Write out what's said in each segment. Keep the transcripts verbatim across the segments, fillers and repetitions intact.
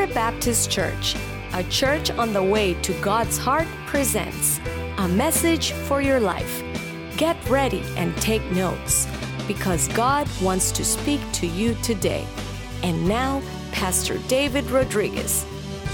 Spirit Baptist Church, a church on the way to God's heart, presents a message for your life. Get ready and take notes, because God wants to speak to you today. And now, Pastor David Rodriguez.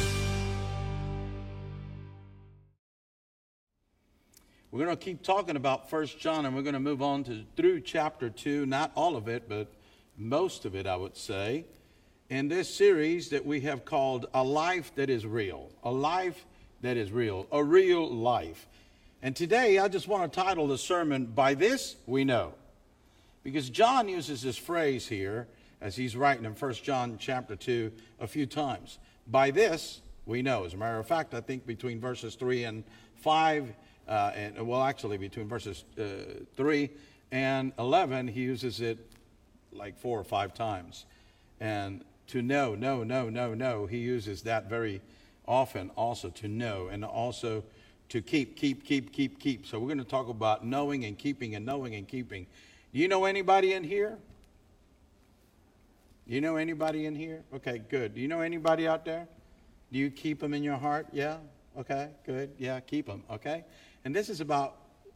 We're going to keep talking about First John, and we're going to move on to through chapter two, not all of it, but most of it, I would say, in this series that we have called A Life That Is Real. A Life That Is Real. A Real Life. And today, I just want to title the sermon, By This We Know. Because John uses this phrase here, as he's writing in First John chapter two, a few times. By this we know. As a matter of fact, I think between verses three and five, uh, and well, actually between verses uh, three and eleven, he uses it like four or five times. And to know, no, no, no, no, he uses that very often also, to know, and also to keep, keep, keep, keep, keep. So we're going to talk about knowing and keeping and knowing and keeping. Do you know anybody in here? You know anybody in here? Okay, good. Do you know anybody out there? Do you keep them in your heart? Yeah? Okay, good. Yeah, keep them, okay? And this is about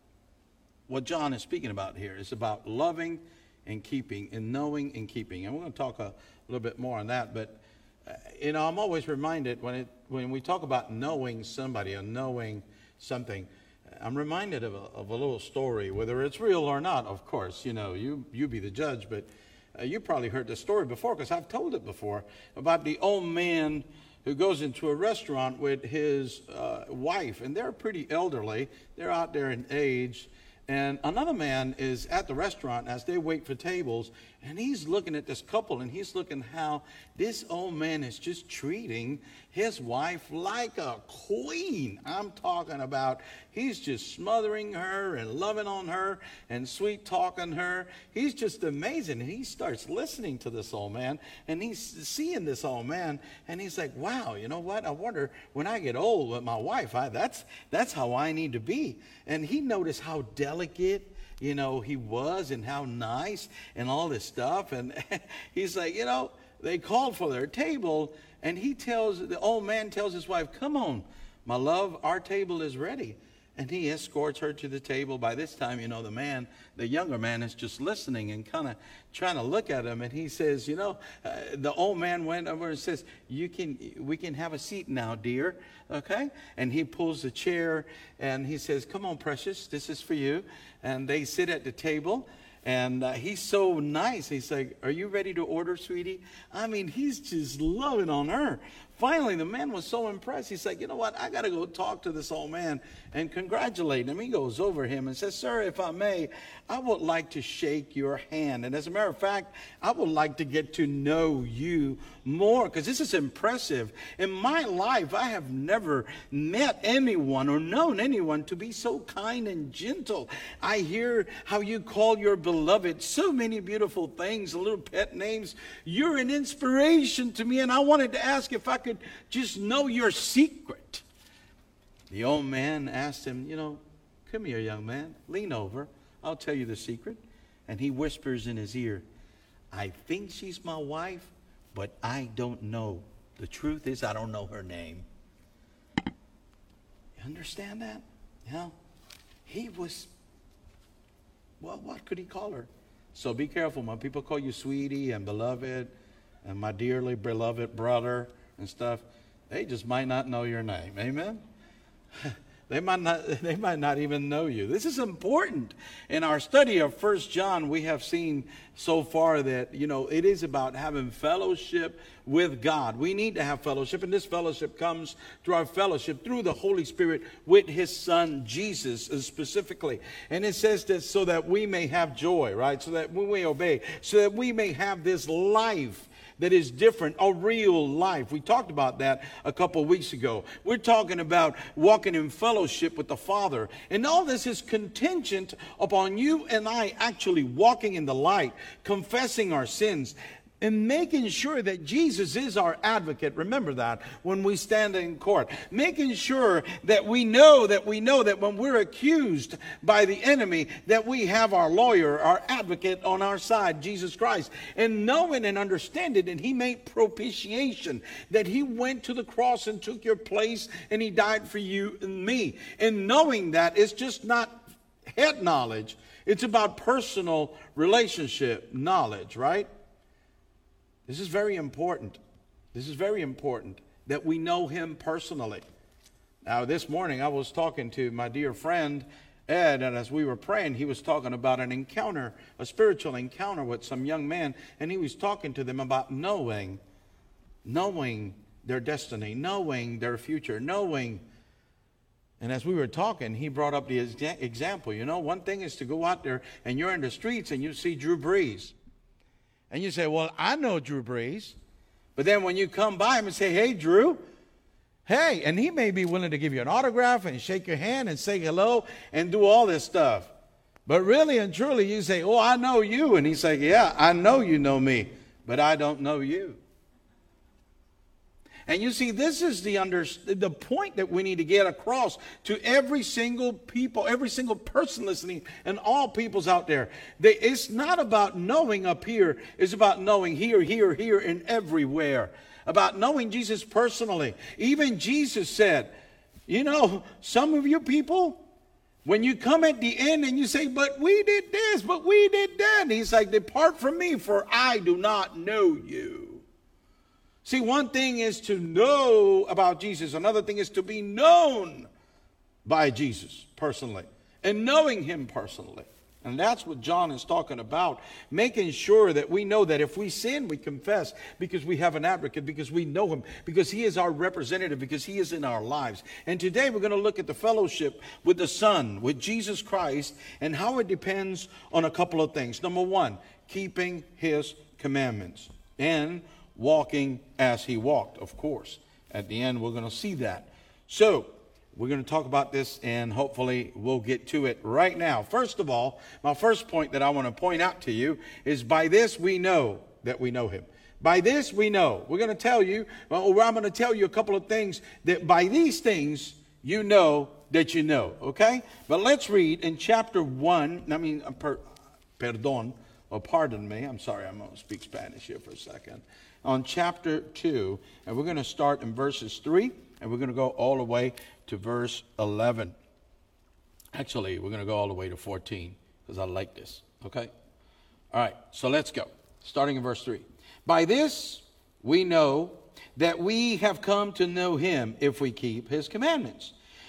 what John is speaking about here. It's about loving and keeping and knowing and keeping. And we're going to talk a little bit more on that. But, uh, you know, I'm always reminded when it when we talk about knowing somebody or knowing something, I'm reminded of a, of a little story, whether it's real or not, of course. You know, you, you be the judge, but uh, you probably heard the story before because I've told it before, about the old man who goes into a restaurant with his uh, wife, and they're pretty elderly. They're out there in age. And another man is at the restaurant as they wait for tables, and he's looking at this couple, and he's looking how this old man is just treating his wife like a queen. I'm talking about he's just smothering her and loving on her and sweet talking her. He's just amazing. And he starts listening to this old man, and he's seeing this old man, and he's like, wow, you know what? I wonder when I get old with my wife, I, that's, that's how I need to be. And he noticed how delicate, you know, he was, and how nice and all this stuff. And he's like, you know, they called for their table, and he tells, the old man tells his wife, come on, my love, our table is ready. And he escorts her to the table. By this time, you know, the man, the younger man, is just listening and kind of trying to look at him. And he says, you know, uh, the old man went over and says, "You can, we can have a seat now, dear." Okay? And he pulls the chair and he says, "Come on, precious, this is for you." And they sit at the table. And uh, he's so nice. He's like, "Are you ready to order, sweetie?" I mean, he's just loving on her. Finally, the man was so impressed. He's like, you know what? I got to go talk to this old man and congratulate him. He goes over him and says, "Sir, if I may, I would like to shake your hand. And as a matter of fact, I would like to get to know you more, because this is impressive. In my life, I have never met anyone or known anyone to be so kind and gentle. I hear how you call your beloved so many beautiful things, little pet names. You're an inspiration to me, and I wanted to ask if I could just know your secret." The old man asked him, you know, "Come here, young man, lean over. I'll tell you the secret." And he whispers in his ear, "I think she's my wife, but I don't know. The truth is, I don't know her name." You understand that? Yeah. He was, well, what could he call her? So be careful when people call you sweetie and beloved and my dearly beloved brother and stuff. They just might not know your name. Amen? They might not, they might not even know you. This is important. In our study of First John, we have seen so far that, you know, it is about having fellowship with God. We need to have fellowship, and this fellowship comes through our fellowship through the Holy Spirit with his son, Jesus, specifically. And it says that so that we may have joy, right? So that when we obey, so that we may have this life that is different, a real life. We talked about that a couple of weeks ago. We're talking about walking in fellowship with the Father. And all this is contingent upon you and I actually walking in the light, confessing our sins, and making sure that Jesus is our advocate. Remember that when we stand in court. Making sure that we know that we know that when we're accused by the enemy, that we have our lawyer, our advocate on our side, Jesus Christ. And knowing and understanding that he made propitiation, that he went to the cross and took your place and he died for you and me. And knowing that, it's just not head knowledge. It's about personal relationship knowledge, right? This is very important. This is very important that we know him personally. Now, this morning I was talking to my dear friend Ed, and as we were praying, he was talking about an encounter, a spiritual encounter with some young man, and he was talking to them about knowing, knowing their destiny, knowing their future, knowing. And as we were talking, he brought up the example. You know, one thing is to go out there and you're in the streets and you see Drew Brees. And you say, well, I know Drew Brees. But then when you come by him and say, hey, Drew, hey, and he may be willing to give you an autograph and shake your hand and say hello and do all this stuff. But really and truly, you say, oh, I know you. And he's like, yeah, I know you know me, but I don't know you. And you see, this is the under, the point that we need to get across to every single people, every single person listening, and all peoples out there. They, it's not about knowing up here. It's about knowing here, here, here, and everywhere. About knowing Jesus personally. Even Jesus said, you know, some of you people, when you come at the end and you say, but we did this, but we did that. He's like, depart from me, for I do not know you. See, one thing is to know about Jesus. Another thing is to be known by Jesus personally. And knowing him personally. And that's what John is talking about. Making sure that we know that if we sin, we confess. Because we have an advocate. Because we know him. Because he is our representative. Because he is in our lives. And today we're going to look at the fellowship with the Son, with Jesus Christ. And how it depends on a couple of things. Number one, keeping his commandments. And walking as he walked, of course. At the end, we're going to see that. So, we're going to talk about this, and hopefully we'll get to it right now. First of all, my first point that I want to point out to you is by this we know that we know him. By this we know. We're going to tell you, well, I'm going to tell you a couple of things that by these things you know that you know, okay? But let's read in chapter one, I mean, per, perdón, or pardon me, I'm sorry, I'm going to speak Spanish here for a second. On chapter two, and we're going to start in verses three, and we're going to go all the way to verse eleven. Actually, we're going to go all the way to fourteen, because I like this, okay? All right, so let's go, starting in verse three. By this we know that we have come to know him if we keep his commandments.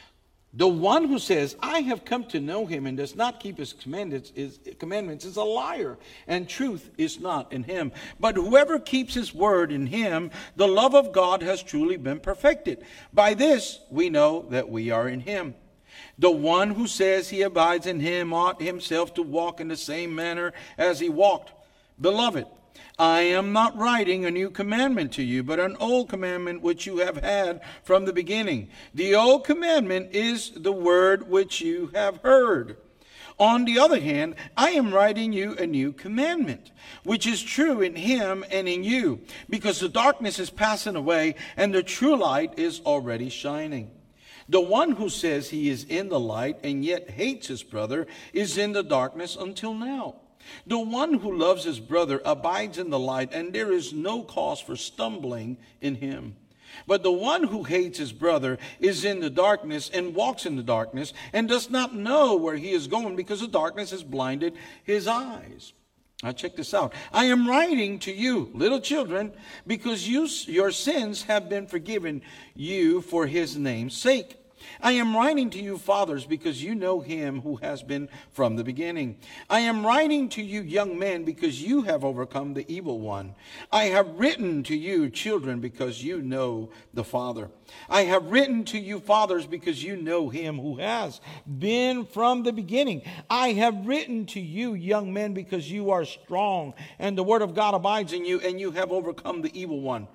The one who says, I have come to know him and does not keep his commandments is, commandments is a liar, and truth is not in him. But whoever keeps his word, in him, the love of God has truly been perfected. By this we know that we are in him. The one who says he abides in him ought himself to walk in the same manner as he walked. Beloved, I am not writing a new commandment to you, but an old commandment which you have had from the beginning. The old commandment is the word which you have heard. On the other hand, I am writing you a new commandment, which is true in him and in you, because the darkness is passing away and the true light is already shining. The one who says he is in the light and yet hates his brother is in the darkness until now. The one who loves his brother abides in the light, and there is no cause for stumbling in him. But the one who hates his brother is in the darkness and walks in the darkness and does not know where he is going, because the darkness has blinded his eyes. Now check this out. I am writing to you, little children, because you, your sins have been forgiven you for his name's sake. I am writing to you, fathers, because you know him who has been from the beginning. I am writing to you, young men, because you have overcome the evil one. I have written to you, children, because you know the Father. I have written to you, fathers, because you know him who has been from the beginning. I have written to you, young men, because you are strong, and the word of God abides in you, and you have overcome the evil one.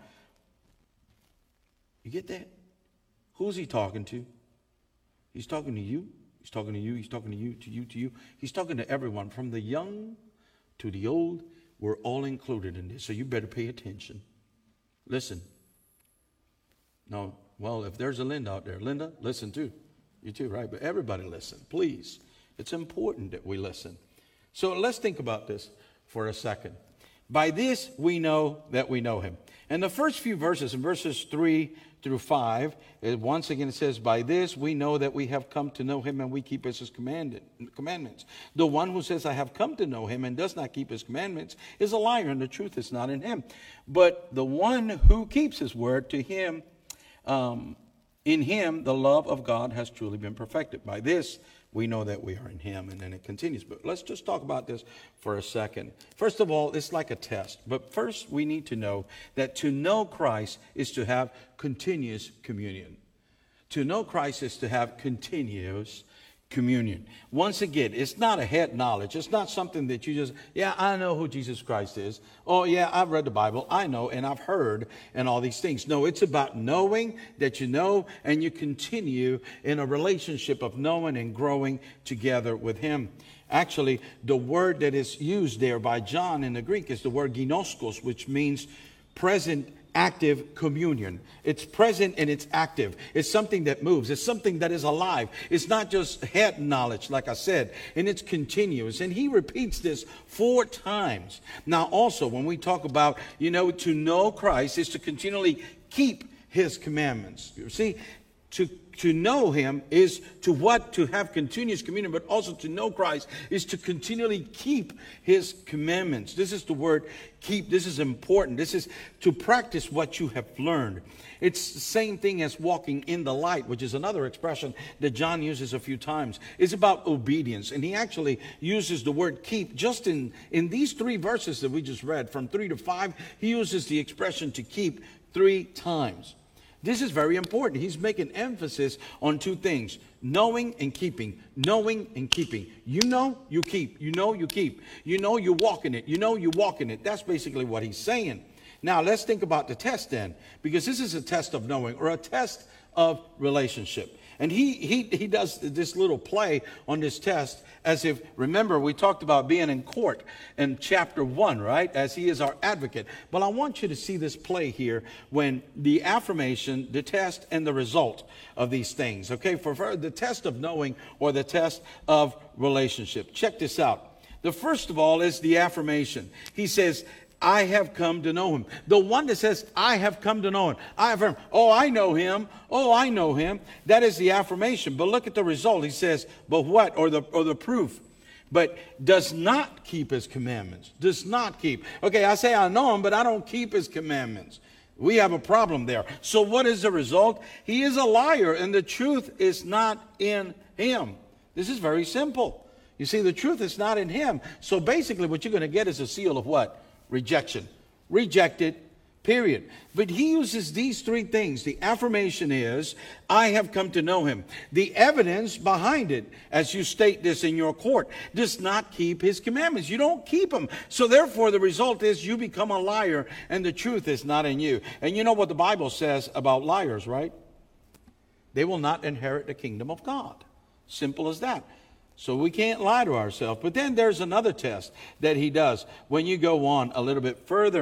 You get that? Who's he talking to? He's talking to you. He's talking to you. He's talking to you, to you, to you. He's talking to everyone, from the young to the old We're all included in this, so you better pay attention. Listen. No, well, if there's a Linda out there, Linda, listen too. You too, right? But everybody listen, please. It's important that we listen. So let's think about this for a second. By this, we know that we know him. And the first few verses, in verses three through five, it, once again it says, by this we know that we have come to know him and we keep his commanded, commandments. The one who says, I have come to know him and does not keep his commandments is a liar, and the truth is not in him. But the one who keeps his word, to him, um, in him the love of God has truly been perfected. By this we know that we are in him. And then it continues. But let's just talk about this for a second. First of all, it's like a test. But first we need to know that to know Christ is to have continuous communion. To know Christ is to have continuous communion. Once again, it's not a head knowledge. It's not something that you just, yeah, I know who Jesus Christ is. Oh, yeah, I've read the Bible. I know, and I've heard, and all these things. No, it's about knowing that you know, and you continue in a relationship of knowing and growing together with him. Actually, the word that is used there by John in the Greek is the word ginoskos, which means present active communion. It's present and it's active. It's something that moves. It's something that is alive. It's not just head knowledge, like I said, and it's continuous. And he repeats this four times. Now, also, when we talk about, you know, to know Christ is to continually keep his commandments. You see, to To know him is to what? To have continuous communion, but also to know Christ is to continually keep his commandments. This is the word keep. This is important. This is to practice what you have learned. It's the same thing as walking in the light, which is another expression that John uses a few times. It's about obedience. And he actually uses the word keep just in, in these three verses that we just read, from three to five. He uses the expression to keep three times. This is very important. He's making emphasis on two things: knowing and keeping. Knowing and keeping. You know, you keep. You know, you keep. You know, you walk in it. You know, you walk in it. That's basically what he's saying. Now, let's think about the test then, because this is a test of knowing, or a test of relationship. And he he he does this little play on this test as if, remember, we talked about being in court in chapter one, right? As he is our advocate. But I want you to see this play here when the affirmation, the test, and the result of these things. Okay, for, for the test of knowing, or the test of relationship. Check this out. The first of all is the affirmation. He says, I have come to know him. The one that says, I have come to know him. I affirm, oh, I know him. Oh, I know him. That is the affirmation. But look at the result. He says, but what? Or the, or the proof. But does not keep his commandments. Does not keep. Okay, I say I know him, but I don't keep his commandments. We have a problem there. So what is the result? He is a liar, and the truth is not in him. This is very simple. You see, the truth is not in him. So basically what you're going to get is a seal of what? Rejection. Rejected, period. But he uses these three things. The affirmation is, I have come to know him. The evidence behind it, as you state this in your court, does not keep his commandments. You don't keep them. So therefore, the result is you become a liar, and the truth is not in you. And you know what the Bible says about liars, right? They will not inherit the kingdom of God. Simple as that. So we can't lie to ourselves. But then there's another test that he does when you go on a little bit further.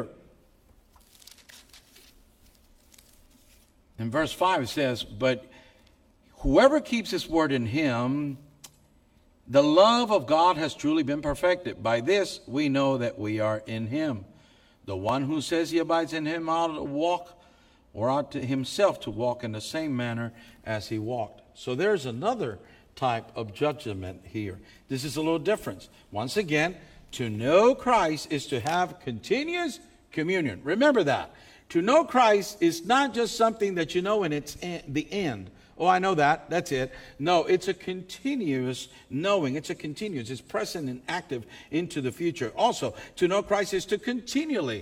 In verse five it says, but whoever keeps his word in him, the love of God has truly been perfected. By this we know that we are in him. The one who says he abides in him ought to walk, or ought to himself to walk in the same manner as he walked. So there's another type of judgment here. This is a little different. Once again, to know Christ is to have continuous communion. Remember that. To know Christ is not just something that you know and it's the end. Oh, I know that. That's it. No, it's a continuous knowing. It's a continuous. It's present and active into the future. Also, to know Christ is to continually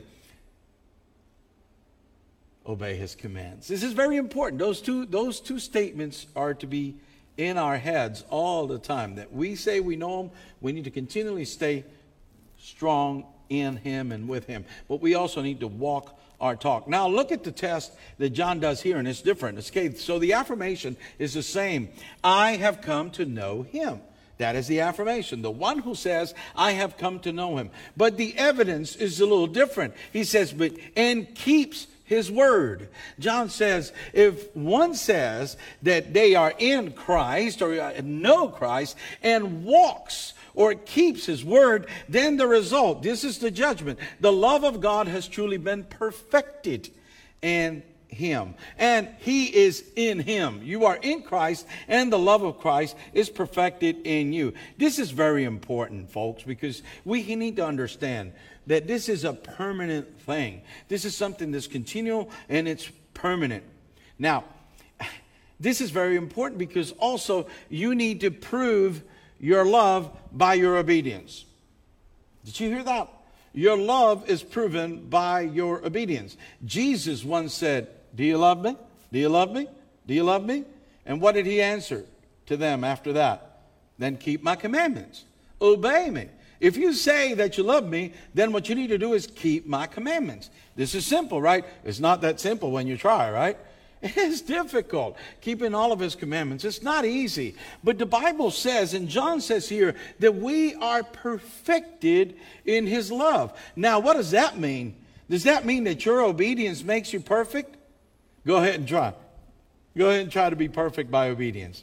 obey his commands. This is very important. Those two, those two statements are to be in our heads all the time. That we say we know him, we need to continually stay strong in him and with him. But we also need to walk our talk. Now look at the test that John does here, and it's different. It's okay. So the affirmation is the same. I have come to know him. That is the affirmation. The one who says, I have come to know him. But the evidence is a little different. He says, but and keeps his word. John says, if one says that they are in Christ or know Christ and walks or keeps his word, then the result, this is the judgment. The love of God has truly been perfected in him, and he is in him. You are in Christ, and the love of Christ is perfected in you. This is very important, folks, because we need to understand that this is a permanent thing. This is something that's continual and it's permanent. Now, this is very important because also you need to prove your love by your obedience. Did you hear that? Your love is proven by your obedience. Jesus once said, do you love me? Do you love me? Do you love me? And what did he answer to them after that? Then keep my commandments. Obey me. If you say that you love me, then what you need to do is keep my commandments. This is simple, right? It's not that simple when you try, right? It is difficult, keeping all of his commandments. It's not easy. But the Bible says, and John says here, that we are perfected in his love. Now, what does that mean? Does that mean that your obedience makes you perfect? Go ahead and try. Go ahead and try to be perfect by obedience.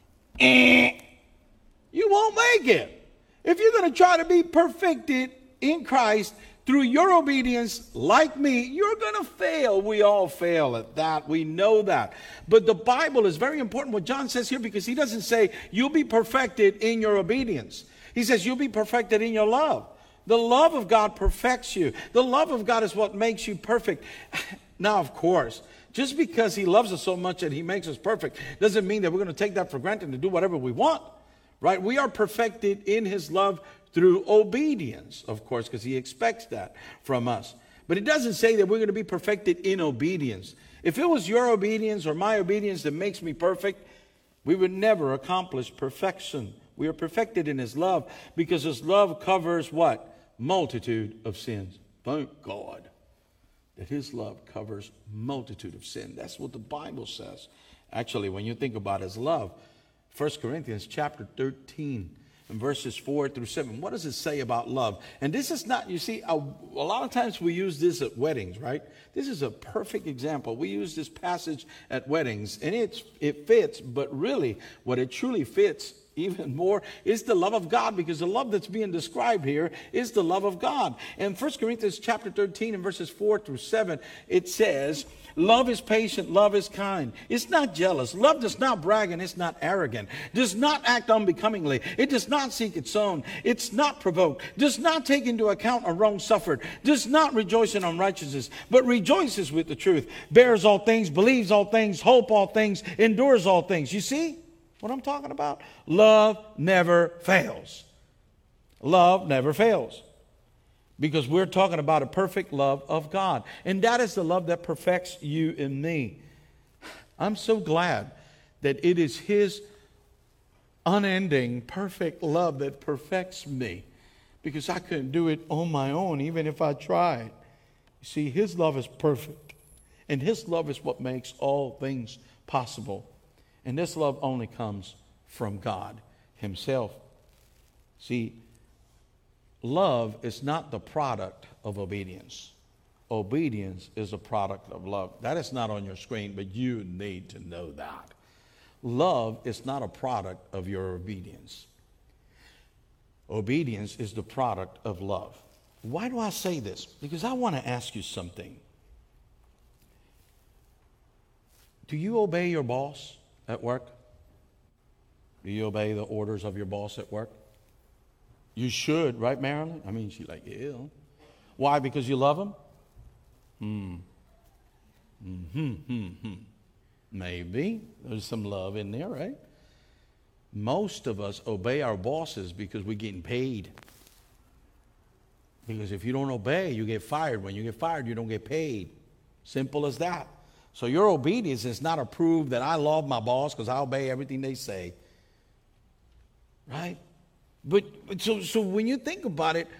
You won't make it. If you're going to try to be perfected in Christ through your obedience, like me, you're going to fail. We all fail at that. We know that. But the Bible is very important what John says here, because he doesn't say you'll be perfected in your obedience. He says you'll be perfected in your love. The love of God perfects you. The love of God is what makes you perfect. Now, of course, just because he loves us so much that he makes us perfect doesn't mean that we're going to take that for granted and do whatever we want. Right? We are perfected in his love through obedience, of course, because he expects that from us. But it doesn't say that we're going to be perfected in obedience. If it was your obedience or my obedience that makes me perfect, we would never accomplish perfection. We are perfected in his love because his love covers what? Multitude of sins. Thank God that his love covers multitude of sin. That's what the Bible says. Actually, when you think about his love, First Corinthians chapter thirteen and verses four through seven. What does it say about love? And this is not, you see, a, a lot of times we use this at weddings, right? This is a perfect example. We use this passage at weddings, and it's, it fits, but really what it truly fits even more is the love of God, because the love that's being described here is the love of God. In First Corinthians chapter thirteen and verses four through seven, it says, love is patient, love is kind. It's not jealous. Love does not brag, and it's not arrogant. Does not act unbecomingly. It does not seek its own. It's not provoked. Does not take into account a wrong suffered. Does not rejoice in unrighteousness, but rejoices with the truth. Bears all things, believes all things, hope all things, endures all things. You see what I'm talking about? Love never fails. Love never fails. Because we're talking about a perfect love of God. And that is the love that perfects you and me. I'm so glad that it is his unending, perfect love that perfects me. Because I couldn't do it on my own, even if I tried. You see, his love is perfect. And his love is what makes all things possible. And this love only comes from God himself. See, love is not the product of obedience. Obedience is a product of love. That is not on your screen, but you need to know that. Love is not a product of your obedience. Obedience is the product of love. Why do I say this? Because I want to ask you something. Do you obey your boss at work? Do you obey the orders of your boss at work? You should, right, Marilyn? I mean, she's like, yeah. Why? Because you love him? Hmm. Hmm. Hmm. Hmm. Maybe. There's some love in there, right? Most of us obey our bosses because we're getting paid. Because if you don't obey, you get fired. When you get fired, you don't get paid. Simple as that. So your obedience is not a proof that I love my boss because I obey everything they say. Right? But so so when you think about it,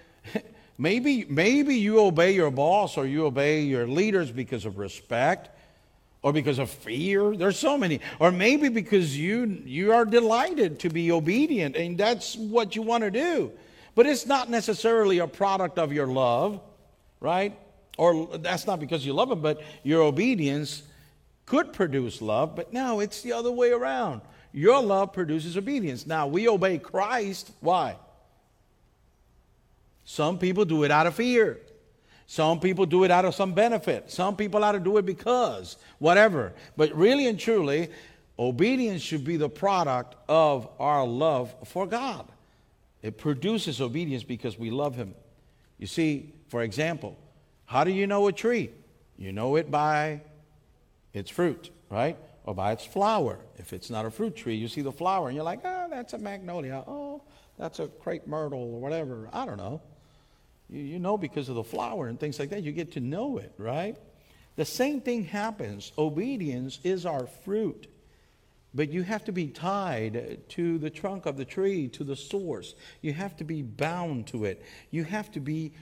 maybe maybe you obey your boss or you obey your leaders because of respect, Or because of fear. There's so many. Or maybe because you you are delighted to be obedient and that's what you want to do. But it's not necessarily a product of your love, right? Or that's not because you love him, but your obedience could produce love. But no, it's the other way around. Your love produces obedience. Now, we obey Christ. Why? Some people do it out of fear. Some people do it out of some benefit. Some people ought to do it because, whatever. But really and truly, obedience should be the product of our love for God. It produces obedience because we love him. You see, for example, how do you know a tree? You know it by its fruit, right? Or by its flower. If it's not a fruit tree, you see the flower and you're like, oh, that's a magnolia. Oh, that's a crepe myrtle or whatever. I don't know. You, you know because of the flower and things like that. You get to know it, right? The same thing happens. Obedience is our fruit. But you have to be tied to the trunk of the tree, to the source. You have to be bound to it. You have to be,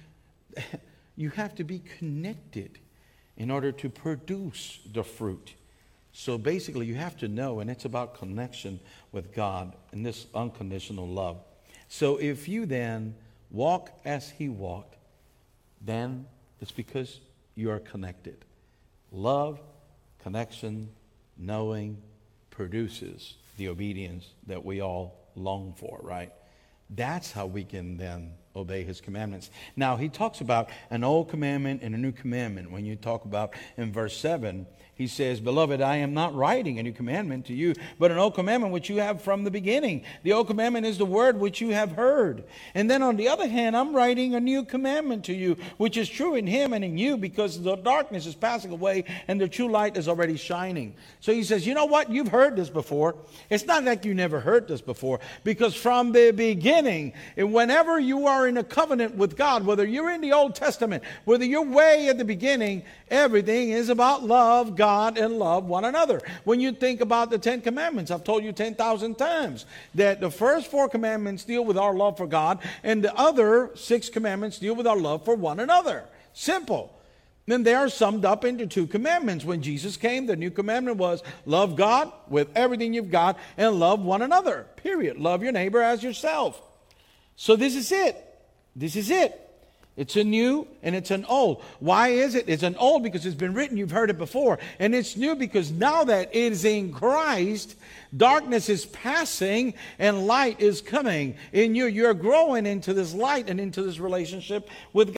you have to be connected in order to produce the fruit. So basically you have to know, and it's about connection with God and this unconditional love. So if you then walk as he walked, then it's because you are connected. Love, connection, knowing produces the obedience that we all long for, right? That's how we can then obey his commandments. Now, he talks about an old commandment and a new commandment. When you talk about in verse seven, he says, Beloved, I am not writing a new commandment to you, but an old commandment which you have from the beginning. The old commandment is the word which you have heard. And then on the other hand, I'm writing a new commandment to you, which is true in him and in you, because the darkness is passing away and the true light is already shining. So he says, you know what? You've heard this before. It's not like you never heard this before, because from the beginning, and whenever you are in a covenant with God, whether you're in the Old Testament, whether you're way at the beginning, everything is about love God and love one another. When you think about the Ten Commandments, I've told you ten thousand times that the first four commandments deal with our love for God, and the other six commandments deal with our love for one another. Simple. Then they are summed up into two commandments. When Jesus came, the new commandment was love God with everything you've got and love one another. Period. Love your neighbor as yourself. So this is it. This is it. It's a new and it's an old. Why is it? It's an old because it's been written. You've heard it before. And it's new because now that it is in Christ, darkness is passing and light is coming in you. You're growing into this light and into this relationship with God.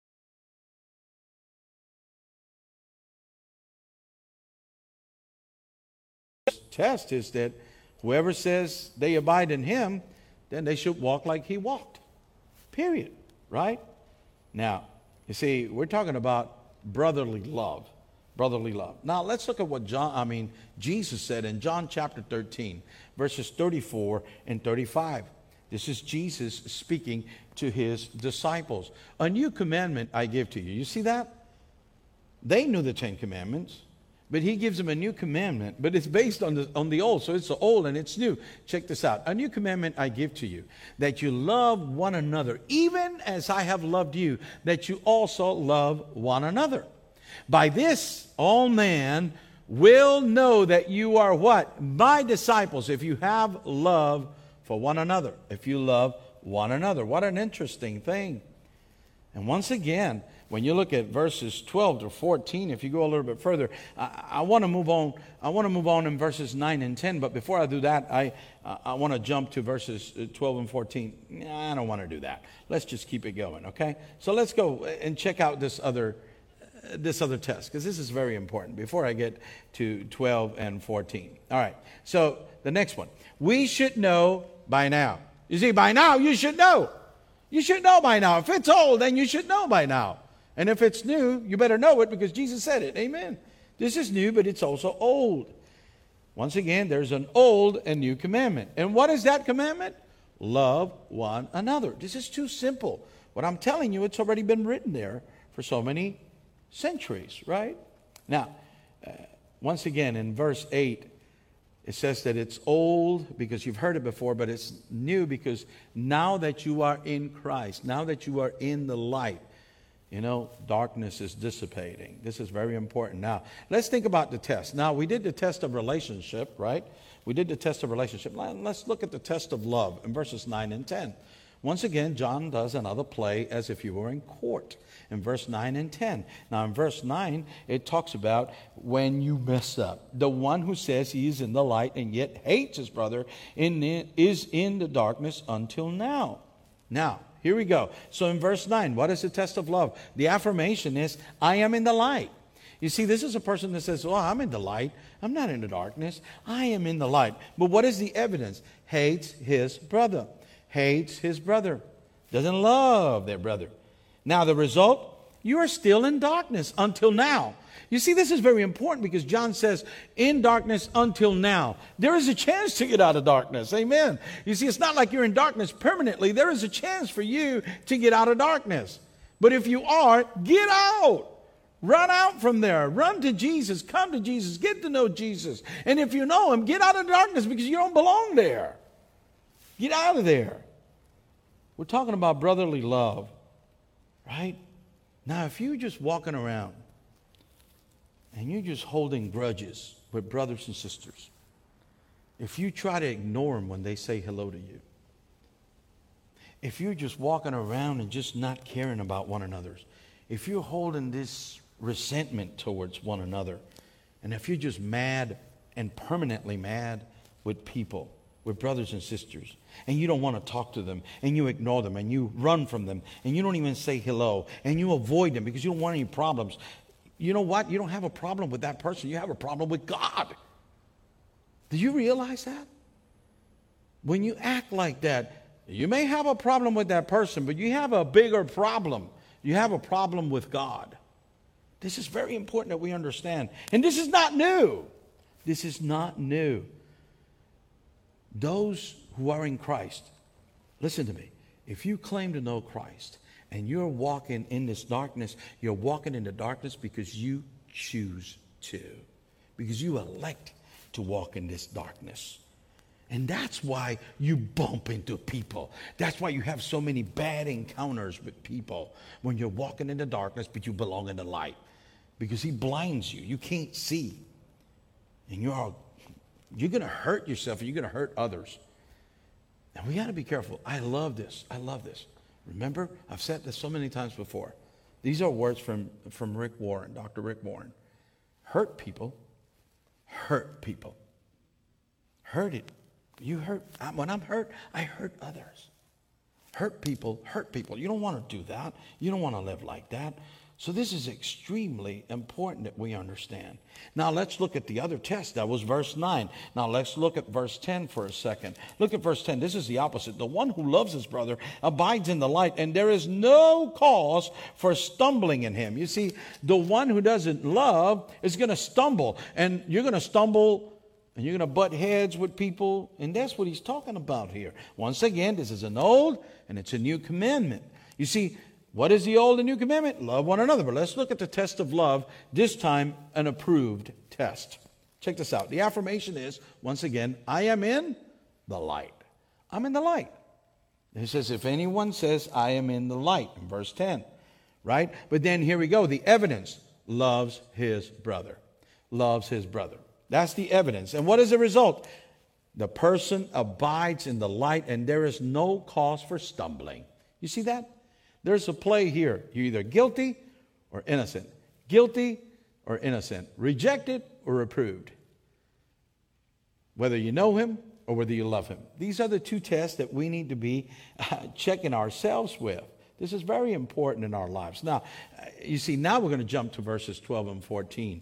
Test is that whoever says they abide in him, then they should walk like he walked. Period. Right? Now, you see, we're talking about brotherly love. Brotherly love. Now, let's look at what John, I mean, Jesus said in John chapter thirteen, verses thirty-four and thirty-five. This is Jesus speaking to his disciples. A new commandment I give to you. You see that? They knew the Ten Commandments. But he gives them a new commandment, but it's based on the, on the old. So it's the old and it's new. Check this out. A new commandment I give to you, that you love one another, even as I have loved you, that you also love one another. By this, all men will know that you are what? My disciples, if you have love for one another. If you love one another. What an interesting thing. And once again, when you look at verses twelve to fourteen, if you go a little bit further, I, I want to move on. I want to move on in verses nine and ten. But before I do that, I I, I want to jump to verses twelve and fourteen. I don't want to do that. Let's just keep it going, okay? So let's go and check out this other uh, this other test, because this is very important. Before I get to twelve and fourteen. All right. So the next one, we should know by now. You see, by now you should know. You should know by now. If it's old, then you should know by now. And if it's new, you better know it because Jesus said it. Amen. This is new, but it's also old. Once again, there's an old and new commandment. And what is that commandment? Love one another. This is too simple. What I'm telling you, it's already been written there for so many centuries, right? Now, uh, once again, in verse eight, it says that it's old because you've heard it before, but it's new because now that you are in Christ, now that you are in the light, you know, darkness is dissipating. This is very important. Now, let's think about the test. Now, we did the test of relationship, right? We did the test of relationship. Let's look at the test of love in verses nine and ten. Once again, John does another play as if you were in court in verse nine and ten. Now, in verse nine, it talks about when you mess up. The one who says he is in the light and yet hates his brother in the, is in the darkness until now. Now, here we go. So in verse nine, what is the test of love? The affirmation is, I am in the light. You see, this is a person that says, well, I'm in the light. I'm not in the darkness. I am in the light. But what is the evidence? Hates his brother. Hates his brother. Doesn't love their brother. Now, the result, you are still in darkness until now. You see, this is very important because John says, in darkness until now. There is a chance to get out of darkness. Amen. You see, it's not like you're in darkness permanently. There is a chance for you to get out of darkness. But if you are, get out. Run out from there. Run to Jesus. Come to Jesus. Get to know Jesus. And if you know him, get out of darkness because you don't belong there. Get out of there. We're talking about brotherly love, right? Now, if you're just walking around and you're just holding grudges with brothers and sisters, if you try to ignore them when they say hello to you, if you're just walking around and just not caring about one another, if you're holding this resentment towards one another, and if you're just mad and permanently mad with people, with brothers and sisters, and you don't want to talk to them, and you ignore them, and you run from them, and you don't even say hello, and you avoid them because you don't want any problems, you know what? You don't have a problem with that person. You have a problem with God. Do you realize that? When you act like that, you may have a problem with that person, but you have a bigger problem. You have a problem with God. This is very important that we understand. And this is not new. This is not new. Those who are in Christ, listen to me. If you claim to know Christ and you're walking in this darkness, you're walking in the darkness because you choose to. Because you elect to walk in this darkness. And that's why you bump into people. That's why you have so many bad encounters with people when you're walking in the darkness, but you belong in the light. Because he blinds you. You can't see. And you're, you're going to hurt yourself and you're going to hurt others. And we got to be careful. I love this. I love this. Remember, I've said this so many times before. These are words from, from Rick Warren, Doctor Rick Warren. Hurt people. Hurt people. Hurt it. You hurt. When I'm hurt, I hurt others. Hurt people, hurt people. You don't want to do that. You don't want to live like that. So this is extremely important that we understand. Now let's look at the other test. That was verse nine. Now let's look at verse ten for a second. Look at verse ten. This is the opposite. The one who loves his brother abides in the light, and there is no cause for stumbling in him. You see, the one who doesn't love is going to stumble, and you're going to stumble and you're going to butt heads with people, and that's what he's talking about here. Once again, this is an old and it's a new commandment. You see, what is the old and new commandment? Love one another. But let's look at the test of love, this time an approved test. Check this out. The affirmation is, once again, I am in the light. I'm in the light. He says, if anyone says, I am in the light, in verse ten, right? But then here we go. The evidence, loves his brother. Loves his brother. That's the evidence. And what is the result? The person abides in the light, and there is no cause for stumbling. You see that? There's a play here. You're either guilty or innocent. Guilty or innocent. Rejected or approved. Whether you know him or whether you love him. These are the two tests that we need to be uh, checking ourselves with. This is very important in our lives. Now, you see, now we're going to jump to verses twelve and fourteen.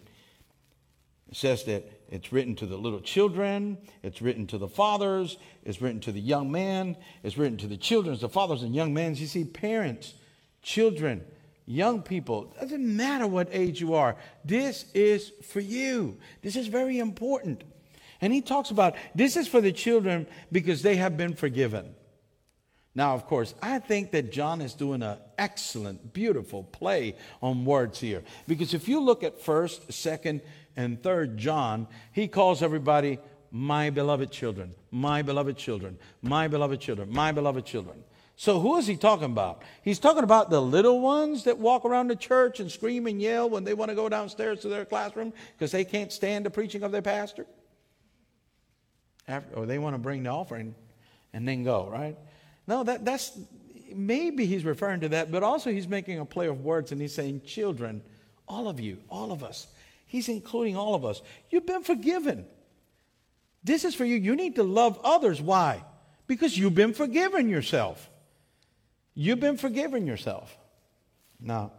It says that it's written to the little children, it's written to the fathers, it's written to the young men, it's written to the children, the fathers and young men. You see, parents, children, young people, doesn't matter what age you are, this is for you. This is very important. And he talks about this is for the children because they have been forgiven. Now, of course, I think that John is doing an excellent, beautiful play on words here. Because if you look at first, second, and third John, he calls everybody my beloved children, my beloved children, my beloved children, my beloved children. So who is he talking about? He's talking about the little ones that walk around the church and scream and yell when they want to go downstairs to their classroom because they can't stand the preaching of their pastor. After, or they want to bring the offering and then go, right? No, that, that's, maybe he's referring to that, but also he's making a play of words and he's saying, children, all of you, all of us. He's including all of us. You've been forgiven. This is for you. You need to love others. Why? Because you've been forgiven yourself. You've been forgiven yourself. Now,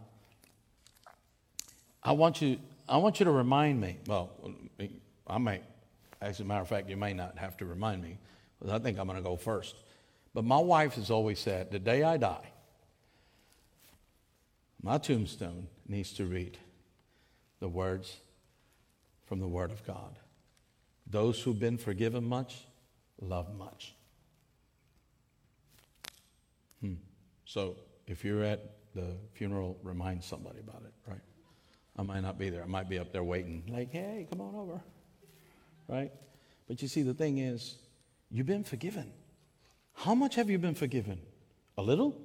I want you, I want you to remind me. Well, I may, as a matter of fact, you may not have to remind me, because I think I'm going to go first. But my wife has always said, the day I die, my tombstone needs to read the words from the Word of God. Those who've been forgiven much, love much. Hmm. So if you're at the funeral, remind somebody about it, right? I might not be there. I might be up there waiting, like, hey, come on over, right? But you see, the thing is, you've been forgiven. How much have you been forgiven? A little?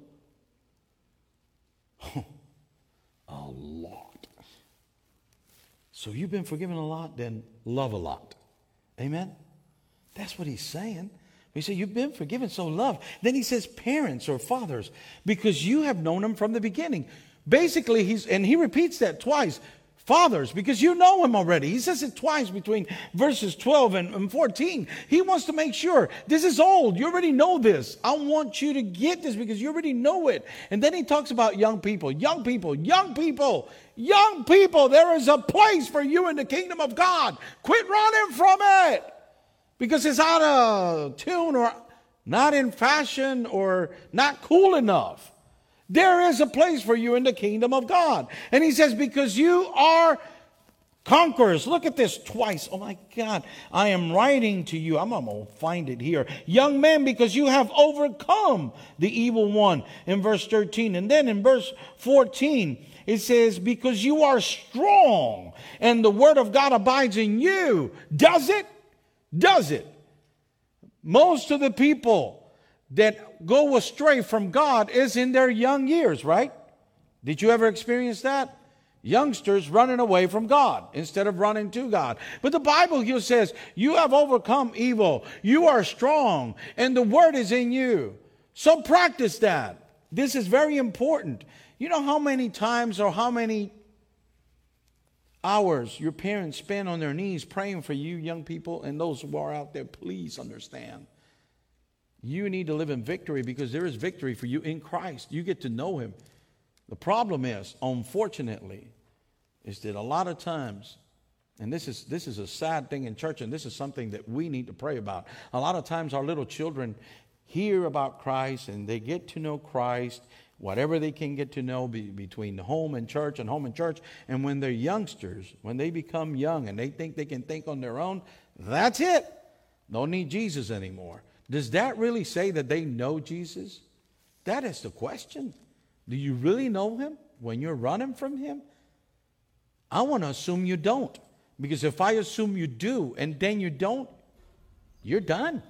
A lot. So you've been forgiven a lot, then love a lot. Amen? That's what he's saying. He said, you've been forgiven, so love. Then he says, parents or fathers, because you have known him from the beginning. Basically, he's, and he repeats that twice. Fathers, because you know him already. He says it twice between verses twelve and fourteen. He wants to make sure, this is old. You already know this. I want you to get this because you already know it. And then he talks about young people. Young people, young people, young people. There is a place for you in the kingdom of God. Quit running from it. Because it's out of tune or not in fashion or not cool enough. There is a place for you in the kingdom of God. And he says, because you are conquerors. Look at this twice. Oh my God. I am writing to you. I'm going to find it here. Young men, because you have overcome the evil one in verse thirteen. And then in verse fourteen, it says, because you are strong and the word of God abides in you. Does it? Does it? Most of the people that go astray from God is in their young years, right? Did you ever experience that? Youngsters running away from God instead of running to God. But the Bible here says, you have overcome evil. You are strong and the word is in you. So practice that. This is very important. You know how many times or how many hours your parents spend on their knees praying for you, young people, and those who are out there, please understand. You need to live in victory because there is victory for you in Christ. You get to know him. The problem is, unfortunately, is that a lot of times, and this is this is a sad thing in church, and this is something that we need to pray about. A lot of times our little children hear about Christ and they get to know Christ, whatever they can get to know be, between home and church and home and church. And when they're youngsters, when they become young and they think they can think on their own, that's it. Don't need Jesus anymore. Does that really say that they know Jesus? That is the question. Do you really know him when you're running from him? I want to assume you don't. Because if I assume you do and then you don't, you're done.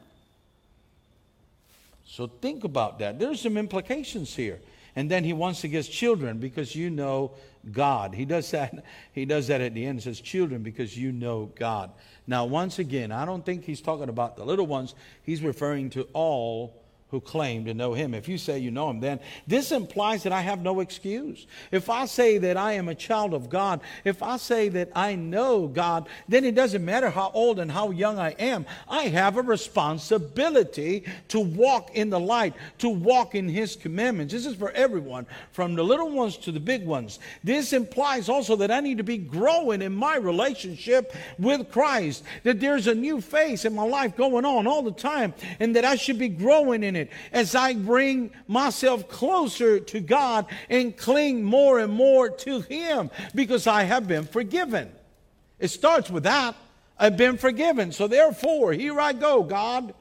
So think about that. There's some implications here. And then he wants to get children because you know God. He does that. He does that at the end. He says children because you know God. Now, once again, I don't think he's talking about the little ones. He's referring to all who claim to know him. If you say you know him, then this implies that I have no excuse. If I say that I am a child of God, if I say that I know God, then it doesn't matter how old and how young I am. I have a responsibility to walk in the light, to walk in his commandments. This is for everyone, from the little ones to the big ones. This implies also that I need to be growing in my relationship with Christ, that there's a new phase in my life going on all the time, and that I should be growing in it as I bring myself closer to God and cling more and more to him because I have been forgiven. It starts with that. I've been forgiven. So therefore, here I go, God.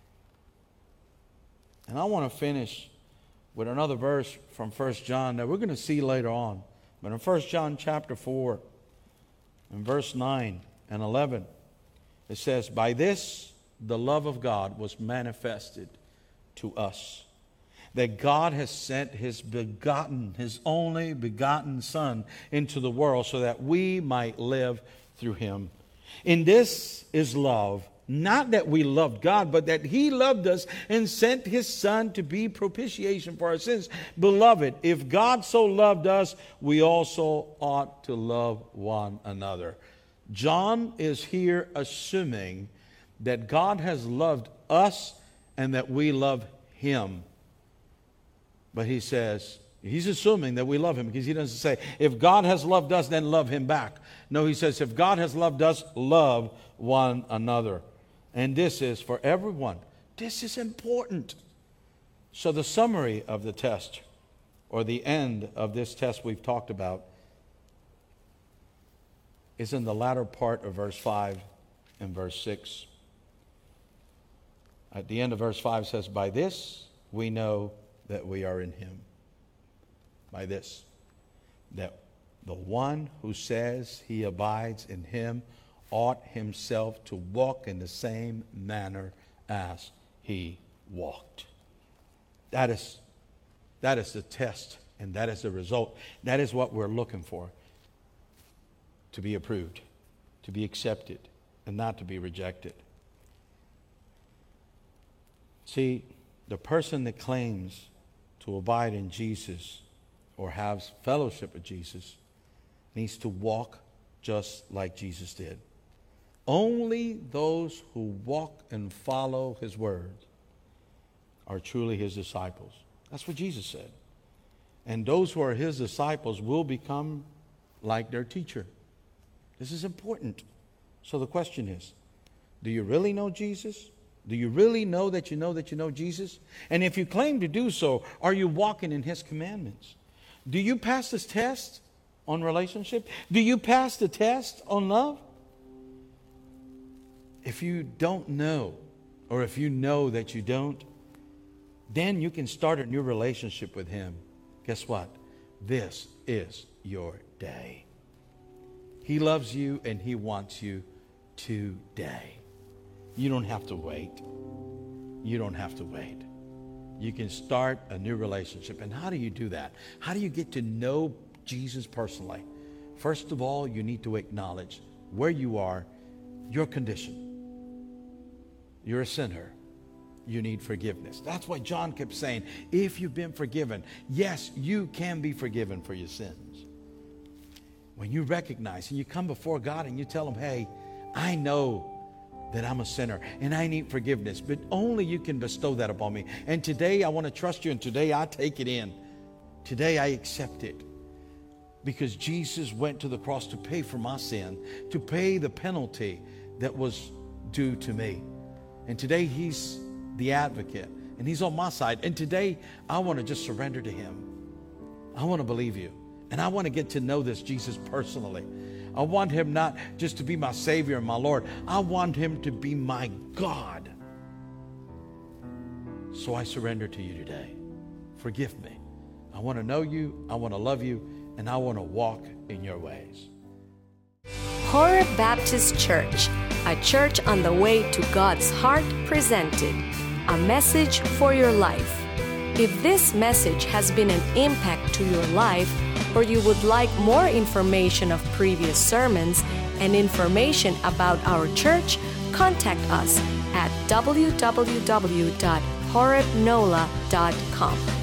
And I want to finish with another verse from First John that we're going to see later on. But in First John chapter four, in verse nine and eleven, it says, by this the love of God was manifested to us, that God has sent his begotten, his only begotten Son into the world so that we might live through him. In this is love, not that we loved God, but that he loved us and sent his Son to be propitiation for our sins. Beloved, if God so loved us, we also ought to love one another. John is here assuming that God has loved us and that we love him. But he says, he's assuming that we love him, because he doesn't say, if God has loved us, then love him back. No, he says, if God has loved us, love one another. And this is for everyone. This is important. So the summary of the test, or the end of this test we've talked about, is in the latter part of verse five and verse six. At the end of verse five says, by this we know that we are in him. By this, that the one who says he abides in him ought himself to walk in the same manner as he walked. That is, that is the test, and that is the result. That is what we're looking for. To be approved, to be accepted, and not to be rejected. See, the person that claims to abide in Jesus or has fellowship with Jesus needs to walk just like Jesus did. Only those who walk and follow his words are truly his disciples. That's what Jesus said. And those who are his disciples will become like their teacher. This is important. So the question is, do you really know Jesus? Do you really know that you know that you know Jesus? And if you claim to do so, are you walking in his commandments? Do you pass this test on relationship? Do you pass the test on love? If you don't know, or if you know that you don't, then you can start a new relationship with him. Guess what? This is your day. He loves you and he wants you today. You don't have to wait. You don't have to wait. You can start a new relationship. And how do you do that? How do you get to know Jesus personally? First of all, you need to acknowledge where you are, your condition. You're a sinner. You need forgiveness. That's why John kept saying, if you've been forgiven, yes, you can be forgiven for your sins. When you recognize and you come before God and you tell him, hey, I know that I'm a sinner and I need forgiveness, but only you can bestow that upon me. And today I want to trust you, and today I take it in. Today I accept it. Because Jesus went to the cross to pay for my sin, to pay the penalty that was due to me. And today he's the advocate and he's on my side. And today I want to just surrender to him. I want to believe you. And I want to get to know this Jesus personally. I want him not just to be my Savior and my Lord. I want him to be my God. So I surrender to you today. Forgive me. I want to know you. I want to love you. And I want to walk in your ways. Horeb Baptist Church, a church on the way to God's heart, presented a message for your life. If this message has been an impact to your life, or you would like more information of previous sermons and information about our church, contact us at w w w dot horeb nola dot com.